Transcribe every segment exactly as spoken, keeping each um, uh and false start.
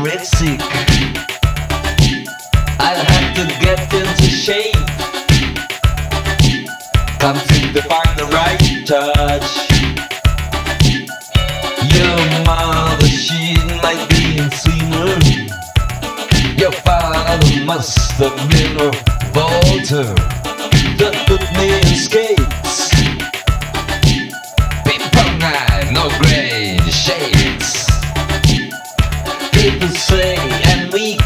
anorexic. I'll have to get into shape. Come to find the right touch. Your mother, she might be insane. Your father must have been a Volter that put me in skates. Ping-pong eye, no gray shades. People say I'm weak,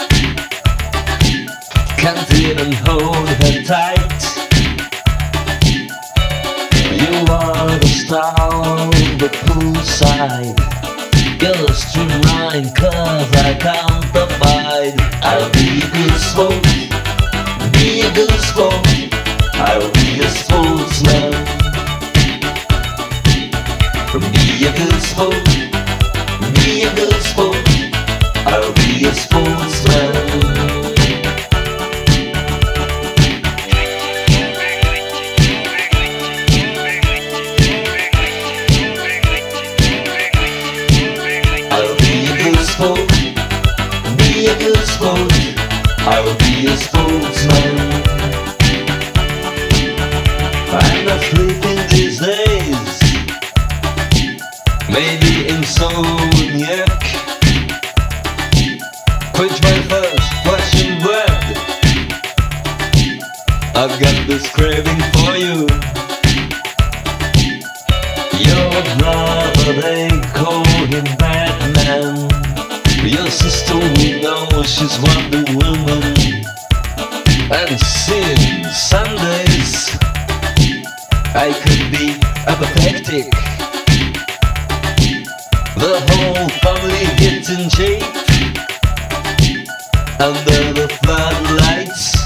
can't even hold her tight. You are the star of the poolside. You're a streamline cause I can't abide. I'll be a good sport, be a good sport. I'll be a sportsman. Be a good sport, be a good sport. I'll be a sportsman. Be a good sport, I'll be a sportsman. I'm not sleeping these days, maybe insomniac. Quench my first Russian bread. I've got this craving for you. Your brother, they call him Batman. Your sister, we know she's Wonder Woman. And since Sundays I could be apathetic. The whole family gets in shape under the floodlights.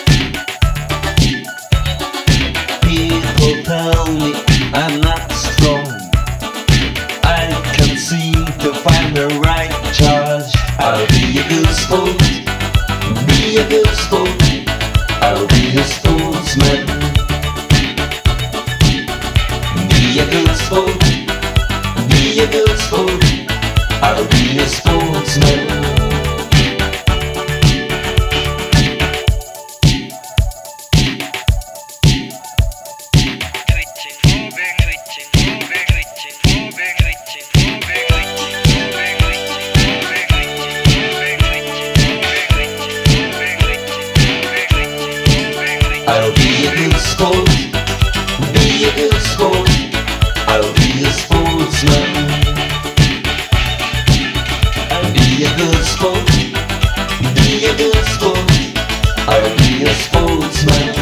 People tell me I'm not strong. I can't seem to find the right charge. I'll be a good sport, be a good sport. I'll be a sportsman. Be a good sport, be a good sport. I'll be a sportsman. I'll be a good sport, be a good sport. I'll be a sportsman. Be a good sport, be a good sport. I'll be a sportsman.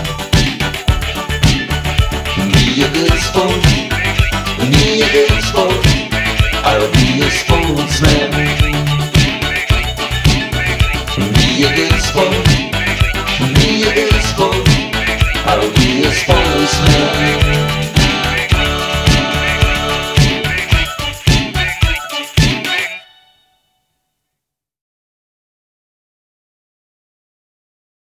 Be a good sport, be a good sport. I'll be a sportsman. Be a good sport, be a good sport. I'll be a sportsman.